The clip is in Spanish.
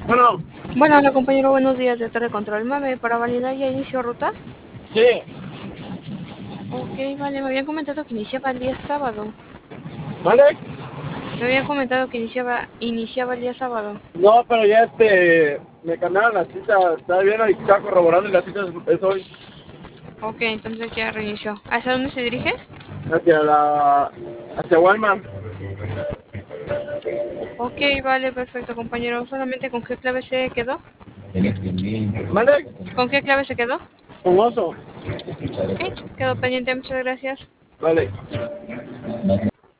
Bueno, Bueno, hola compañero, buenos días de Torre Control. Mame, para validar ya inició ruta. sí, Ok, vale, me habían comentado que iniciaba el día sábado. ¿vale? Me habían comentado que iniciaba el día sábado. No, pero ya me cambiaron la cita, estaba bien ahí, estaba corroborando y la cita es hoy, Ok, entonces ya reinició. ¿Hacia dónde se dirige? hacia hacia Walmart. Ok, vale, perfecto compañero. Solamente con qué clave se quedó. ¿Vale? ¿Con qué clave se quedó? Con oso, Ok, quedó pendiente, muchas gracias. vale.